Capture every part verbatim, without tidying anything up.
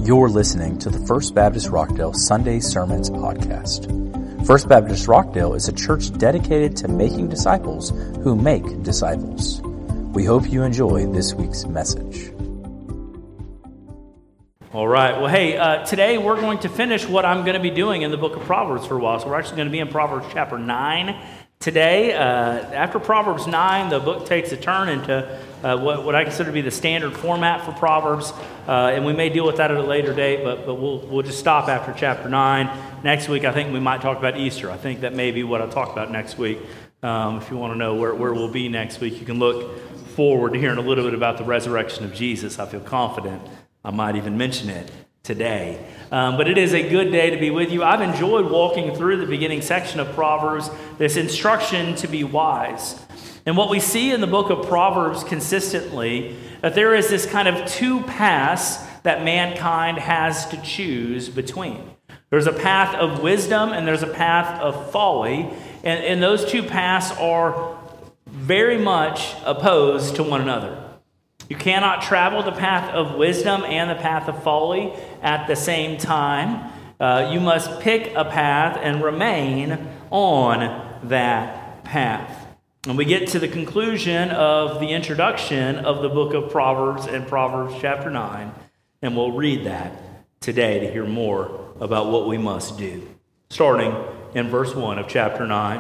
You're listening to the First Baptist Rockdale Sunday Sermons podcast. First Baptist Rockdale is a church dedicated to making disciples who make disciples. We hope you enjoy this week's message. All right. Well, hey, uh, today we're going to finish what I'm going to be doing in the book of Proverbs for a while. So we're actually going to be in Proverbs chapter nine today. Uh, after Proverbs nine, the book takes a turn into uh, what, what I consider to be the standard format for Proverbs. Uh, and we may deal with that at a later date, but, but we'll, we'll just stop after chapter nine. Next week, I think we might talk about Easter. I think that may be what I'll talk about next week. Um, if you want to know where, where we'll be next week, you can look forward to hearing a little bit about the resurrection of Jesus. I feel confident I might even mention it today. Um, but it is a good day to be with you. I've enjoyed walking through the beginning section of Proverbs, this instruction to be wise. And what we see in the book of Proverbs consistently, that there is this kind of two paths that mankind has to choose between. There's a path of wisdom and there's a path of folly. And, and those two paths are very much opposed to one another. You cannot travel the path of wisdom and the path of folly at the same time. Uh, you must pick a path and remain on that path. And we get to the conclusion of the introduction of the book of Proverbs in Proverbs chapter nine, and we'll read that today to hear more about what we must do. Starting in verse one of chapter nine.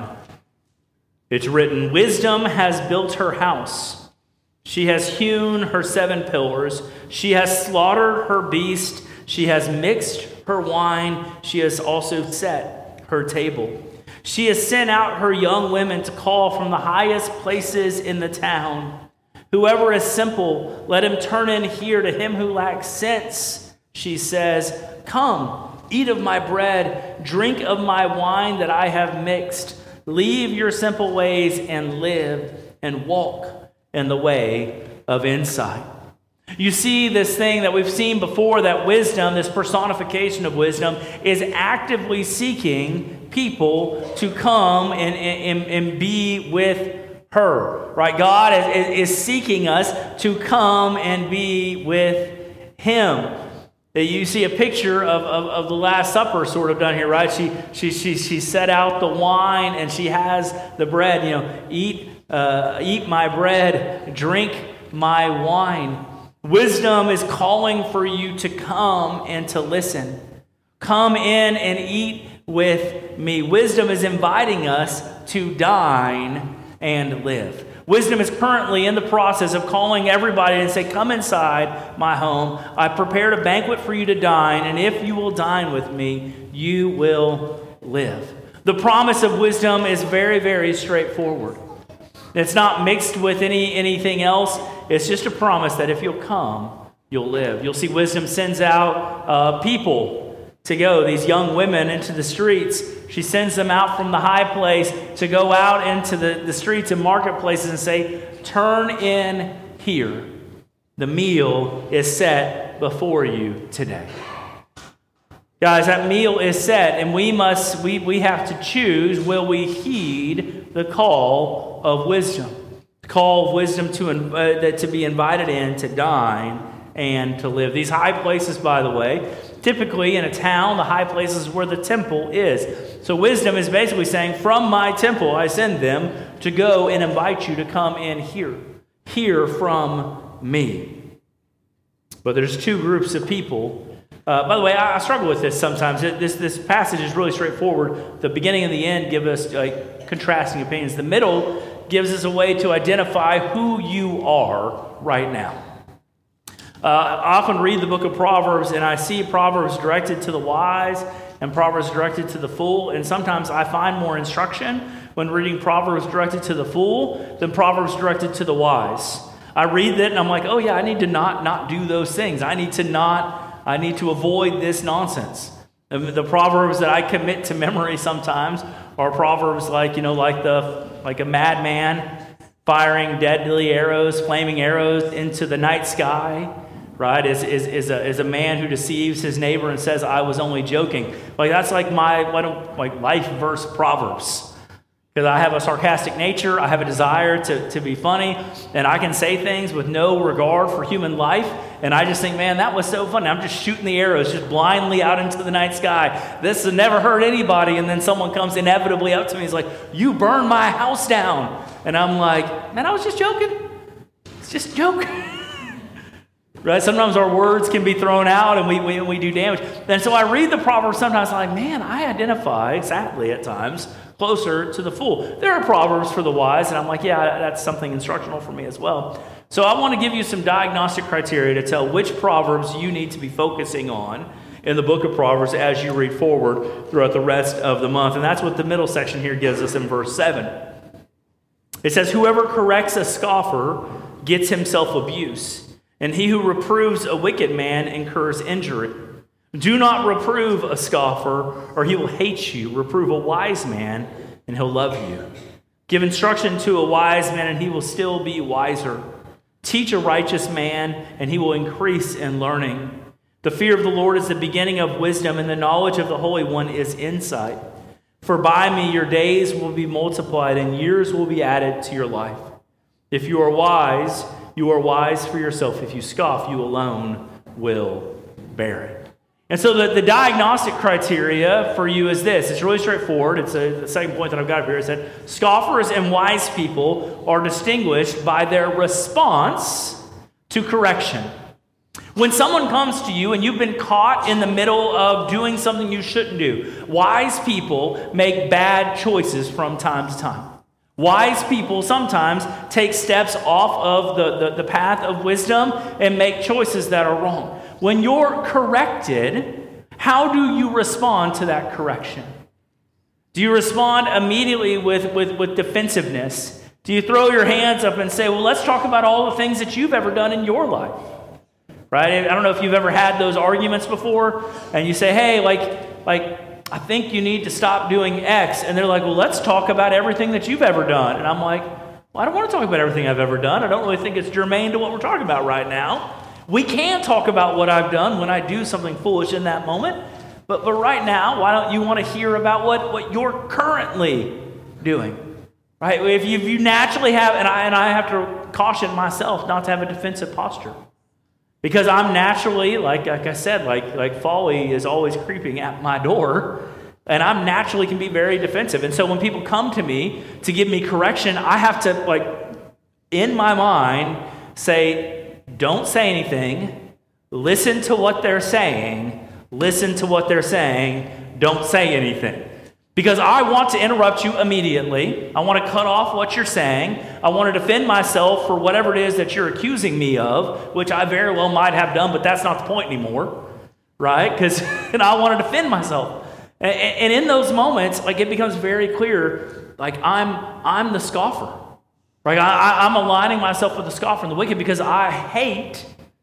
It's written, "Wisdom has built her house. She has hewn her seven pillars. She has slaughtered her beast. She has mixed her wine. She has also set her table. She has sent out her young women to call from the highest places in the town. Whoever is simple, let him turn in here. To him who lacks sense, she says, come, eat of my bread, drink of my wine that I have mixed. Leave your simple ways and live and walk in the way of insight." You see this thing that we've seen before, that wisdom, this personification of wisdom, is actively seeking people to come and, and, and be with her. Right? God is, is seeking us to come and be with Him. You see a picture of, of, of the Last Supper sort of done here, right? She she she she set out the wine and she has the bread. You know, eat uh, eat my bread, drink my wine. Wisdom is calling for you to come and to listen. Come in and eat with me. Wisdom is inviting us to dine and live. Wisdom is currently in the process of calling everybody and say, come inside my home. I prepared a banquet for you to dine, and if you will dine with me, you will live. The promise of wisdom is very, very straightforward. It's not mixed with any anything else. It's just a promise that if you'll come, you'll live. You'll see wisdom sends out uh, people to go, these young women into the streets. She sends them out from the high place to go out into the, the streets and marketplaces and say, turn in here. The meal is set before you today. Guys, that meal is set, and we must we, we have to choose, will we heed the call of wisdom? The call of wisdom to, uh, to be invited in to dine and to live. These high places, by the way, typically in a town, the high places where the temple is. So wisdom is basically saying, from my temple I send them to go and invite you to come in here. Hear from me. But there's two groups of people. Uh, by the way, I, I struggle with this sometimes. This, this passage is really straightforward. The beginning and the end give us like contrasting opinions. The middle gives us a way to identify who you are right now. Uh, I often read the book of Proverbs and I see Proverbs directed to the wise and Proverbs directed to the fool. And sometimes I find more instruction when reading Proverbs directed to the fool than Proverbs directed to the wise. I read that and I'm like, oh yeah, I need to not, not do those things. I need to not, I need to avoid this nonsense. The Proverbs that I commit to memory sometimes are Proverbs like, you know, like the like a madman firing deadly arrows, flaming arrows into the night sky. Right, is, is, is, a, is a man who deceives his neighbor and says, I was only joking. Like, that's like my like life verse Proverbs. Because I have a sarcastic nature, I have a desire to, to be funny, and I can say things with no regard for human life, and I just think, man, that was so funny. I'm just shooting the arrows just blindly out into the night sky. This has never hurt anybody, and then someone comes inevitably up to me and is like, you burned my house down. And I'm like, man, I was just joking. It's just a joke. Right? Sometimes our words can be thrown out and we, we, we do damage. And so I read the Proverbs sometimes, I'm like, man, I identify, sadly at times, closer to the fool. There are Proverbs for the wise, and I'm like, yeah, that's something instructional for me as well. So I want to give you some diagnostic criteria to tell which Proverbs you need to be focusing on in the book of Proverbs as you read forward throughout the rest of the month. And that's what the middle section here gives us in verse seven. It says, whoever corrects a scoffer gets himself abuse, and he who reproves a wicked man incurs injury. Do not reprove a scoffer, or he will hate you. Reprove a wise man, and he'll love you. Give instruction to a wise man, and he will still be wiser. Teach a righteous man, and he will increase in learning. The fear of the Lord is the beginning of wisdom, and the knowledge of the Holy One is insight. For by me your days will be multiplied, and years will be added to your life. If you are wise, you are wise for yourself. If you scoff, you alone will bear it. And so the, the diagnostic criteria for you is this. It's really straightforward. It's a, the second point that I've got up here. Is that scoffers and wise people are distinguished by their response to correction. When someone comes to you and you've been caught in the middle of doing something you shouldn't do, wise people make bad choices from time to time. Wise people sometimes take steps off of the, the, the path of wisdom and make choices that are wrong. When you're corrected, how do you respond to that correction? Do you respond immediately with, with, with defensiveness? Do you throw your hands up and say, well, let's talk about all the things that you've ever done in your life? Right? I don't know if you've ever had those arguments before, and you say, hey, like, like, I think you need to stop doing X. And they're like, well, let's talk about everything that you've ever done. And I'm like, well, I don't want to talk about everything I've ever done. I don't really think it's germane to what we're talking about right now. We can talk about what I've done when I do something foolish in that moment. But, but right now, why don't you want to hear about what, what you're currently doing? Right? If you, if you naturally have, and I, and I have to caution myself not to have a defensive posture. Because I'm naturally, like, like I said, like, like folly is always creeping at my door, and I'm naturally can be very defensive. And so when people come to me to give me correction, I have to, like, in my mind, say, don't say anything, listen to what they're saying, listen to what they're saying, don't say anything. Because I want to interrupt you immediately. I want to cut off what you're saying. I want to defend myself for whatever it is that you're accusing me of, which I very well might have done, but that's not the point anymore, right? Because and I want to defend myself. And, and in those moments, like it becomes very clear, like I'm I'm the scoffer, right? I, I'm aligning myself with the scoffer and the wicked because I hate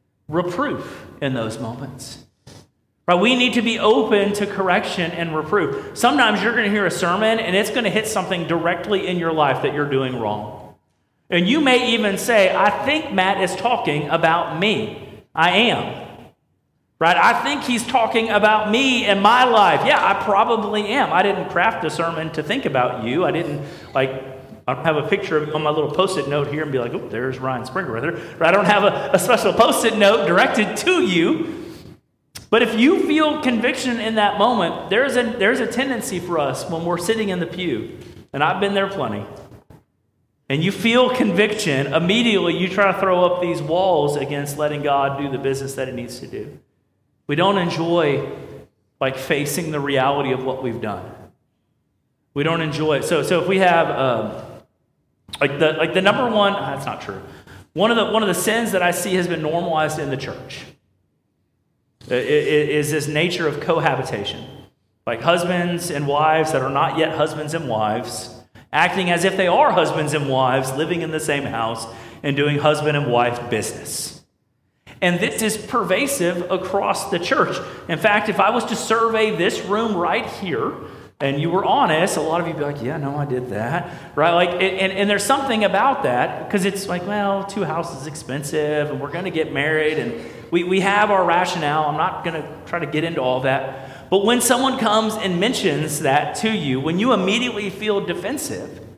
reproof in those moments. Right, we need to be open to correction and reproof. Sometimes you're going to hear a sermon and it's going to hit something directly in your life that you're doing wrong. And you may even say, I think Matt is talking about me. I am. Right? I think he's talking about me and my life. Yeah, I probably am. I didn't craft a sermon to think about you. I didn't, like, I don't have a picture of on my little post-it note here and be like, oh, there's Ryan Springer right there. I don't have a, a special post-it note directed to you. But if you feel conviction in that moment, there's a, there's a tendency for us when we're sitting in the pew, and I've been there plenty, and you feel conviction, immediately you try to throw up these walls against letting God do the business that He needs to do. We don't enjoy like facing the reality of what we've done. We don't enjoy it. So, so if we have um, like the like the number one, that's not true. One of the one of the sins that I see has been normalized in the church is this nature of cohabitation. Like husbands and wives that are not yet husbands and wives, acting as if they are husbands and wives, living in the same house and doing husband and wife business. And this is pervasive across the church. In fact, if I was to survey this room right here, and you were honest, a lot of you would be like, yeah, no, I did that. Right? Like, and, and there's something about that, because it's like, well, two houses is expensive, and we're going to get married, and we, we have our rationale. I'm not going to try to get into all that. But when someone comes and mentions that to you, when you immediately feel defensive,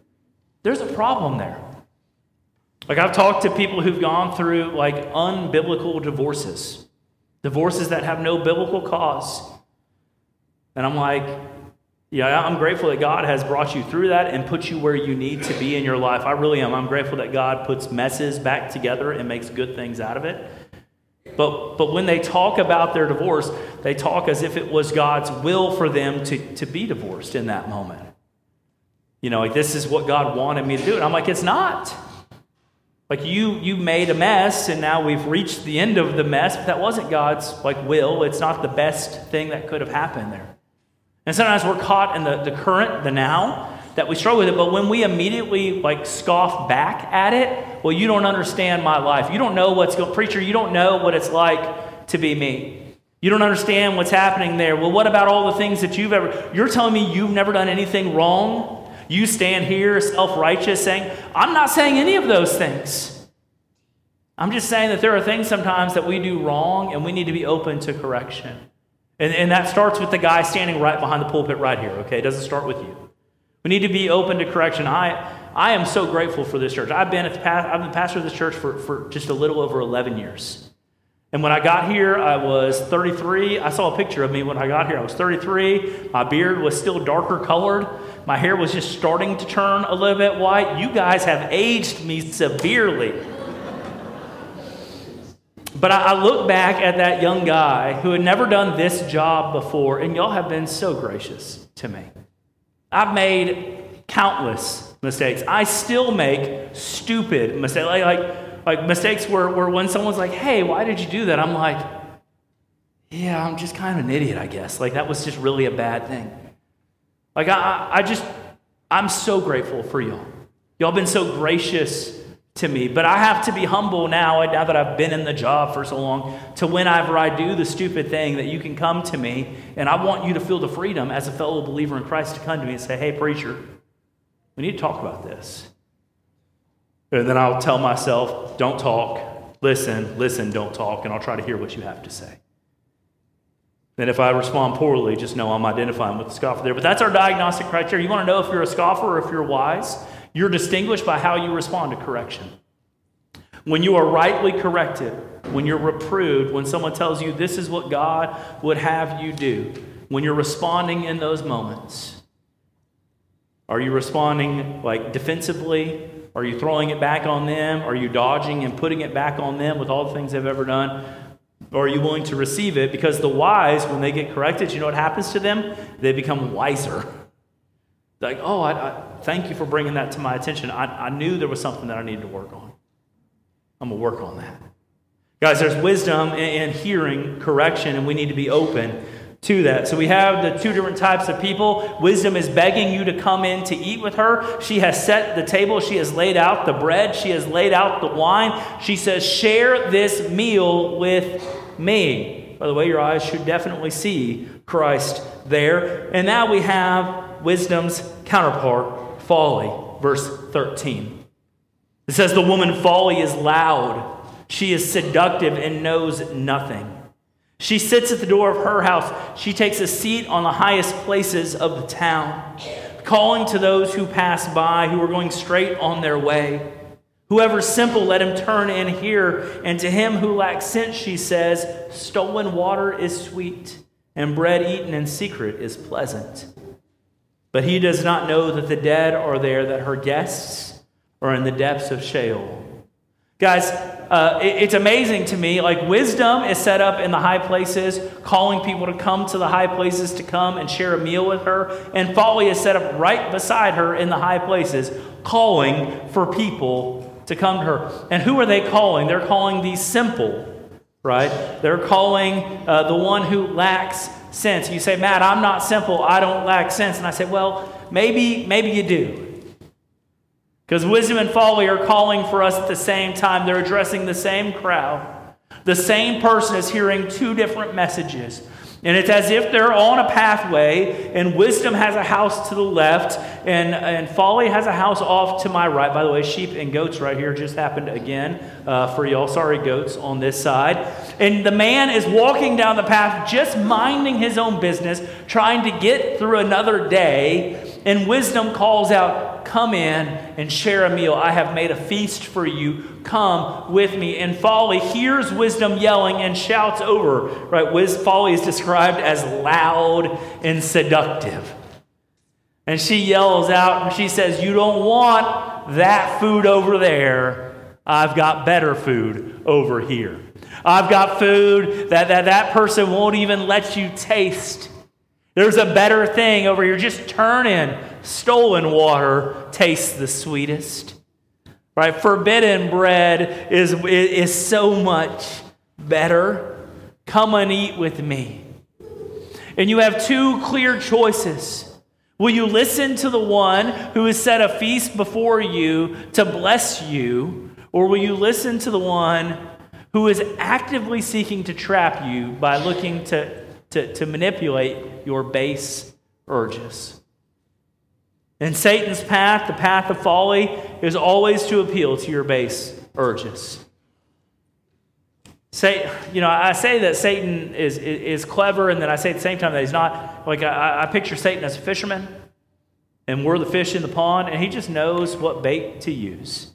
there's a problem there. Like, I've talked to people who've gone through like unbiblical divorces, divorces that have no biblical cause. And I'm like, yeah, I'm grateful that God has brought you through that and put you where you need to be in your life. I really am. I'm grateful that God puts messes back together and makes good things out of it. But but when they talk about their divorce, they talk as if it was God's will for them to, to be divorced in that moment. You know, like, this is what God wanted me to do. And I'm like, it's not. Like, you you made a mess, and now we've reached the end of the mess. But that wasn't God's like will. It's not the best thing that could have happened there. And sometimes we're caught in the, the current, the now, that we struggle with it. But when we immediately like scoff back at it, well, you don't understand my life. You don't know what's going, preacher, you don't know what it's like to be me. You don't understand what's happening there. Well, what about all the things that you've ever, you're telling me you've never done anything wrong? You stand here self-righteous saying, I'm not saying any of those things. I'm just saying that there are things sometimes that we do wrong and we need to be open to correction. And, and that starts with the guy standing right behind the pulpit right here, okay? It doesn't start with you. We need to be open to correction. I I am so grateful for this church. I've been, at the, I've been pastor of this church for, for just a little over eleven years. And when I got here, I was thirty-three. I saw a picture of me when I got here. I was thirty-three. My beard was still darker colored. My hair was just starting to turn a little bit white. You guys have aged me severely. But I, I look back at that young guy who had never done this job before, and y'all have been so gracious to me. I've made countless mistakes. I still make stupid mistakes. Like, like, like mistakes where, where when someone's like, hey, why did you do that? I'm like, yeah, I'm just kind of an idiot, I guess. Like, that was just really a bad thing. Like, I, I just, I'm so grateful for y'all. Y'all been so gracious to me. But I have to be humble now, now that I've been in the job for so long, to whenever I do the stupid thing, that you can come to me, and I want you to feel the freedom as a fellow believer in Christ to come to me and say, hey, preacher, we need to talk about this. And then I'll tell myself, don't talk, listen, listen, don't talk, and I'll try to hear what you have to say. Then if I respond poorly, just know I'm identifying with the scoffer there. But that's our diagnostic criteria. You want to know if you're a scoffer or if you're wise? You're distinguished by how you respond to correction. When you are rightly corrected, when you're reproved, when someone tells you this is what God would have you do, when you're responding in those moments, are you responding like defensively? Are you throwing it back on them? Are you dodging and putting it back on them with all the things they've ever done? Or are you willing to receive it? Because the wise, when they get corrected, you know what happens to them? They become wiser. Like, oh, I, I thank you for bringing that to my attention. I, I knew there was something that I needed to work on. I'm going to work on that. Guys, there's wisdom in, in hearing correction, and we need to be open to that. So we have the two different types of people. Wisdom is begging you to come in to eat with her. She has set the table. She has laid out the bread. She has laid out the wine. She says, share this meal with me. By the way, your eyes should definitely see Christ there. And now we have wisdom's counterpart, folly, verse thirteen. It says, the woman folly is loud. She is seductive and knows nothing. She sits at the door of her house. She takes a seat on the highest places of the town, calling to those who pass by, who are going straight on their way. Whoever's simple, let him turn in here. And to him who lacks sense, she says, stolen water is sweet, and bread eaten in secret is pleasant. But he does not know that the dead are there, that her guests are in the depths of Sheol. Guys, uh, it, it's amazing to me. Like, wisdom is set up in the high places, calling people to come to the high places to come and share a meal with her. And folly is set up right beside her in the high places, calling for people to come to her. And who are they calling? They're calling the simple, right? They're calling uh, the one who lacks sense. You say, Matt, I'm not simple. I don't lack sense. And I say, well, maybe, maybe you do. Because wisdom and folly are calling for us at the same time. They're addressing the same crowd. The same person is hearing two different messages. And it's as if they're on a pathway, and wisdom has a house to the left, and, and folly has a house off to my right. By the way, sheep and goats right here just happened again uh, for y'all. Sorry, goats on this side. And the man is walking down the path, just minding his own business, trying to get through another day. And wisdom calls out, come in and share a meal. I have made a feast for you. Come with me. And folly hears wisdom yelling and shouts over. Right? Wiz, folly is described as loud and seductive. And she yells out and she says, you don't want that food over there. I've got better food over here. I've got food that that, that person won't even let you taste. There's a better thing over here. Just turn in. Stolen water tastes the sweetest. Right? Forbidden bread is, is so much better. Come and eat with me. And you have two clear choices. Will you listen to the one who has set a feast before you to bless you? Or will you listen to the one who is actively seeking to trap you by looking to To, to manipulate your base urges? In Satan's path, the path of folly, is always to appeal to your base urges. Say, you know, I say that Satan is, is, is clever, and then I say at the same time that he's not. Like, I, I picture Satan as a fisherman, and we're the fish in the pond, and he just knows what bait to use.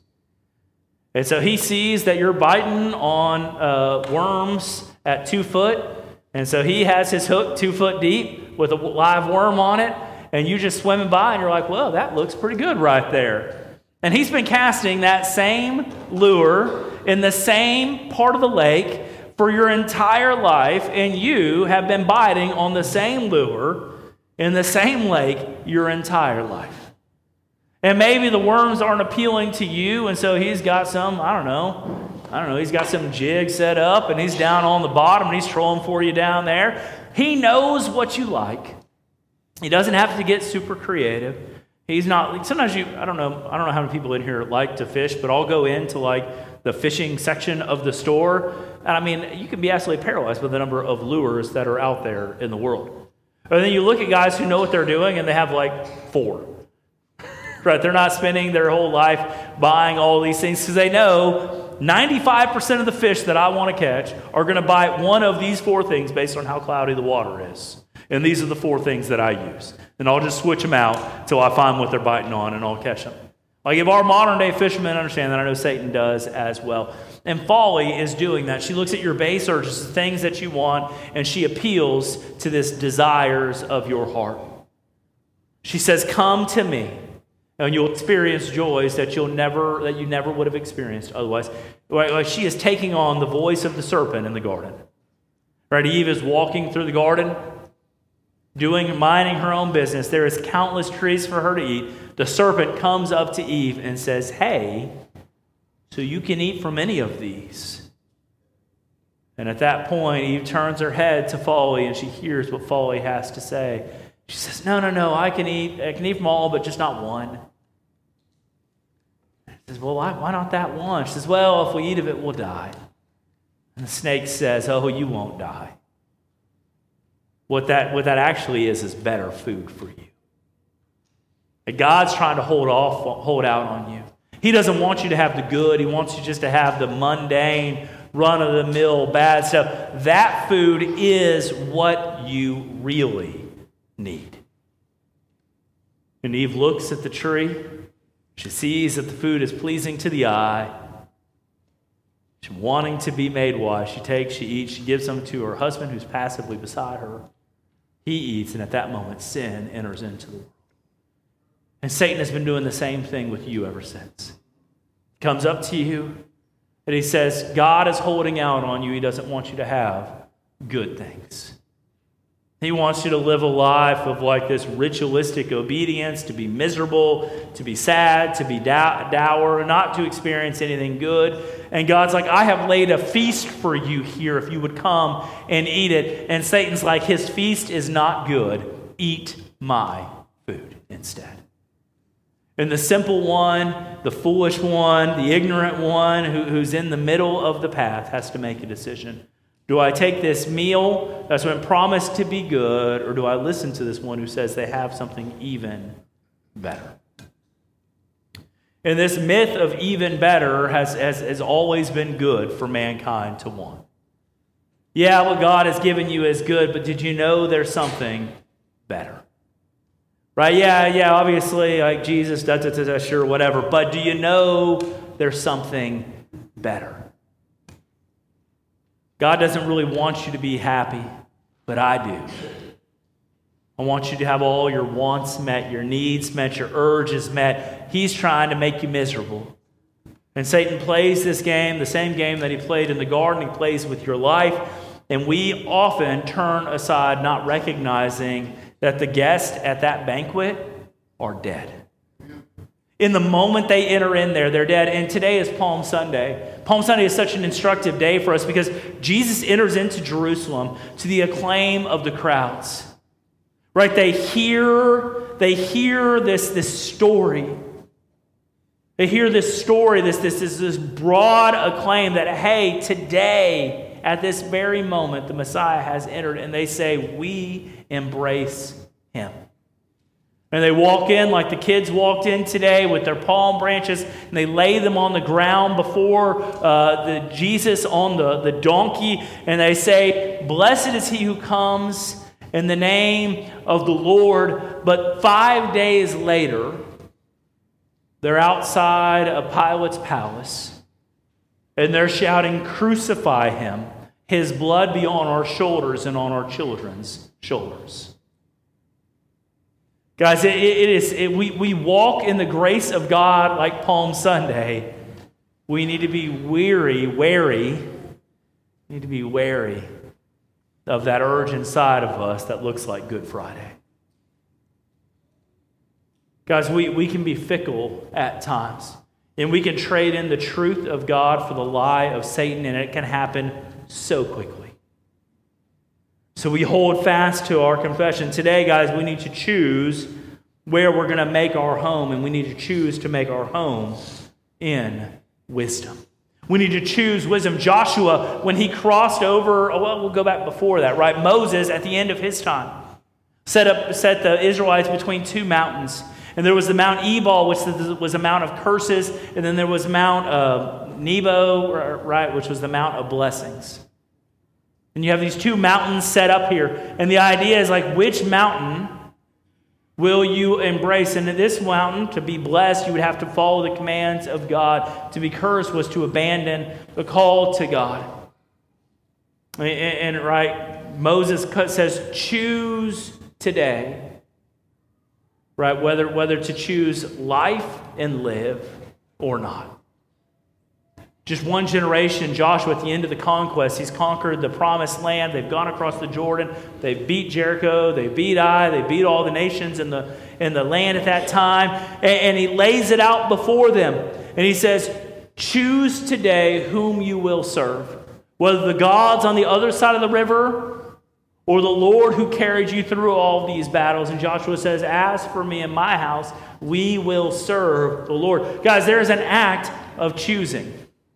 And so he sees that you're biting on uh, worms at two foot, and so he has his hook two foot deep with a live worm on it, and you just swimming by, and you're like, well, that looks pretty good right there. And he's been casting that same lure in the same part of the lake for your entire life, and you have been biting on the same lure in the same lake your entire life. And maybe the worms aren't appealing to you, and so he's got some, I don't know, I don't know, he's got some jig set up, and he's down on the bottom, and he's trolling for you down there. He knows what you like. He doesn't have to get super creative. He's not, sometimes you, I don't know, I don't know how many people in here like to fish, but I'll go into like the fishing section of the store, and I mean, you can be absolutely paralyzed by the number of lures that are out there in the world. And then you look at guys who know what they're doing, and they have like four. Right? They're not spending their whole life buying all these things because they know ninety-five percent of the fish that I want to catch are going to bite one of these four things based on how cloudy the water is. And these are the four things that I use. And I'll just switch them out till I find what they're biting on, and I'll catch them. Like if our modern day fishermen understand that, I know Satan does as well. And folly is doing that. She looks at your base urges, the things that you want, and she appeals to this desires of your heart. She says, come to me. And you'll experience joys that you'll never that you never would have experienced otherwise. Like she is taking on the voice of the serpent in the garden. Right? Eve is walking through the garden, doing minding her own business. There is countless trees for her to eat. The serpent comes up to Eve and says, "Hey, so you can eat from any of these." And at that point, Eve turns her head to folly, and she hears what folly has to say. She says, "No, no, no. I can eat. I can eat from all, but just not one." He says, "Well, why, why not that one?" She says, "Well, if we eat of it, we'll die." And the snake says, "Oh, you won't die. What that, what that actually is is better food for you." And God's trying to hold off, hold out on you. He doesn't want you to have the good. He wants you just to have the mundane, run-of-the-mill, bad stuff. That food is what you really need. And Eve looks at the tree. She sees that the food is pleasing to the eye. She's wanting to be made wise. She takes, she eats, she gives some to her husband who's passively beside her. He eats, and at that moment, sin enters into the world. And Satan has been doing the same thing with you ever since. He comes up to you, and he says, God is holding out on you. He doesn't want you to have good things. He wants you to live a life of like this ritualistic obedience, to be miserable, to be sad, to be dour, not to experience anything good. And God's like, I have laid a feast for you here if you would come and eat it. And Satan's like, his feast is not good. Eat my food instead. And the simple one, the foolish one, the ignorant one who, who's in the middle of the path has to make a decision. Do I take this meal that's been promised to be good, or do I listen to this one who says they have something even better? And this myth of even better has, has, has always been good for mankind to want. Yeah, what God has given you is good, but did you know there's something better? Right? Yeah, yeah, obviously, like Jesus, da, da, da, da, sure, whatever. But do you know there's something better? God doesn't really want you to be happy, but I do. I want you to have all your wants met, your needs met, your urges met. He's trying to make you miserable. And Satan plays this game, the same game that he played in the garden, he plays with your life. And we often turn aside, not recognizing that the guests at that banquet are dead. In the moment they enter in there, they're dead. And today is Palm Sunday. Palm Sunday is such an instructive day for us because Jesus enters into Jerusalem to the acclaim of the crowds. Right? They hear, they hear this, this story. They hear this story, this, this, this, this broad acclaim that, hey, today, at this very moment, the Messiah has entered, and they say, we embrace him. And they walk in like the kids walked in today with their palm branches, and they lay them on the ground before uh, the Jesus on the, the donkey, and they say, blessed is he who comes in the name of the Lord. But five days later, they're outside of Pilate's palace, and they're shouting, crucify him. His blood be on our shoulders and on our children's shoulders. Guys, it, it is it, we, we walk in the grace of God like Palm Sunday. We need to be weary, wary. We need to be wary of that urge inside of us that looks like Good Friday. Guys, we, we can be fickle at times. And we can trade in the truth of God for the lie of Satan, and it can happen so quickly. So we hold fast to our confession. Today, guys, we need to choose where we're going to make our home, and we need to choose to make our home in wisdom. We need to choose wisdom. Joshua, when he crossed over, well, we'll go back before that, right? Moses, at the end of his time, set up set the Israelites between two mountains. And there was the Mount Ebal, which was a mount of curses, and then there was Mount uh, Nebo, right, which was the Mount of blessings. And you have these two mountains set up here. And the idea is like, which mountain will you embrace? And in this mountain, to be blessed, you would have to follow the commands of God. To be cursed was to abandon the call to God. And, and right, Moses says, choose today. Right, whether, whether to choose life and live or not. Just one generation, Joshua, at the end of the conquest, he's conquered the promised land. They've gone across the Jordan. They've beat Jericho. They beat Ai. They beat all the nations in the, in the land at that time. And, and he lays it out before them. And he says, choose today whom you will serve. Whether the gods on the other side of the river or the Lord who carried you through all these battles. And Joshua says, as for me and my house, we will serve the Lord. Guys, there is an act of choosing.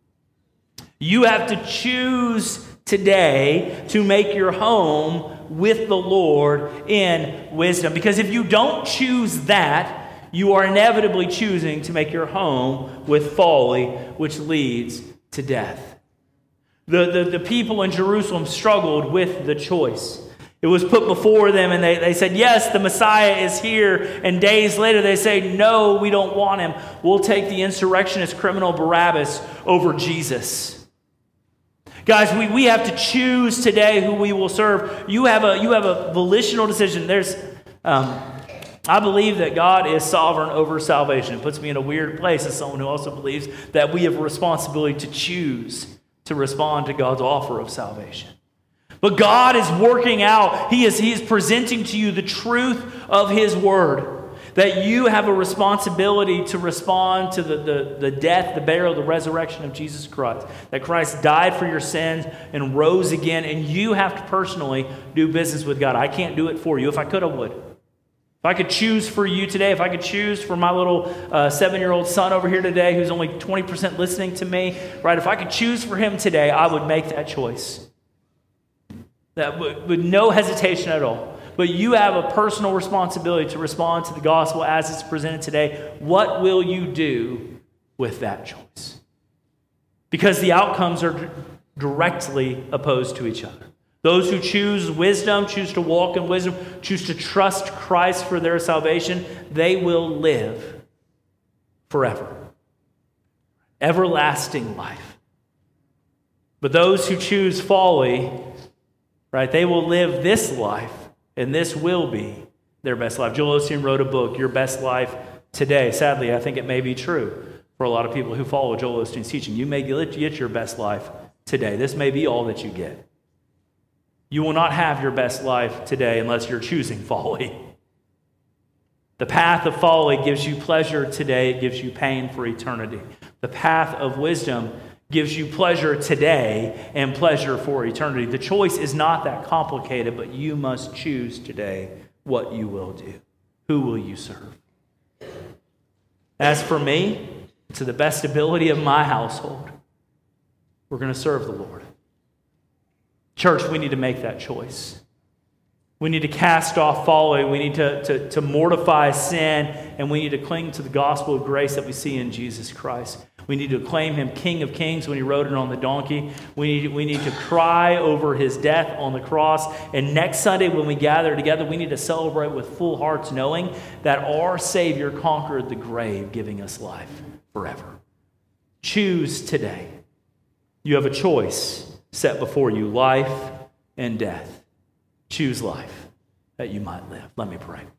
You have to choose today to make your home with the Lord in wisdom. Because if you don't choose that, you are inevitably choosing to make your home with folly, which leads to death. The, the, the people in Jerusalem struggled with the choice. It was put before them, and they, they said, yes, the Messiah is here. And days later, they say, no, we don't want him. We'll take the insurrectionist criminal Barabbas over Jesus. Guys, we, we have to choose today who we will serve. You have a, you have a volitional decision. There's, um, I believe that God is sovereign over salvation. It puts me in a weird place as someone who also believes that we have a responsibility to choose to respond to God's offer of salvation. But God is working out. He is, he is presenting to you the truth of his word. That you have a responsibility to respond to the, the, the death, the burial, the resurrection of Jesus Christ. That Christ died for your sins and rose again. And you have to personally do business with God. I can't do it for you. If I could, I would. If I could choose for you today, if I could choose for my little uh, seven-year-old son over here today who's only twenty percent listening to me, right? If I could choose for him today, I would make that choice. That with, with no hesitation at all. But you have a personal responsibility to respond to the gospel as it's presented today. What will you do with that choice? Because the outcomes are directly opposed to each other. Those who choose wisdom, choose to walk in wisdom, choose to trust Christ for their salvation, they will live forever. Everlasting life. But those who choose folly, right, they will live this life, and this will be their best life. Joel Osteen wrote a book, Your Best Life Today. Sadly, I think it may be true for a lot of people who follow Joel Osteen's teaching. You may get your best life today. This may be all that you get. You will not have your best life today unless you're choosing folly. The path of folly gives you pleasure today. It gives you pain for eternity. The path of wisdom gives you pleasure today and pleasure for eternity. The choice is not that complicated, but you must choose today what you will do. Who will you serve? As for me, to the best ability of my household, we're going to serve the Lord. Church, we need to make that choice. We need to cast off folly. We need to, to, to mortify sin, and we need to cling to the gospel of grace that we see in Jesus Christ. We need to acclaim him King of Kings when he rode it on the donkey. We need, we need to cry over his death on the cross. And next Sunday when we gather together, we need to celebrate with full hearts, knowing that our Savior conquered the grave, giving us life forever. Choose today. You have a choice set before you, life and death. Choose life that you might live. Let me pray.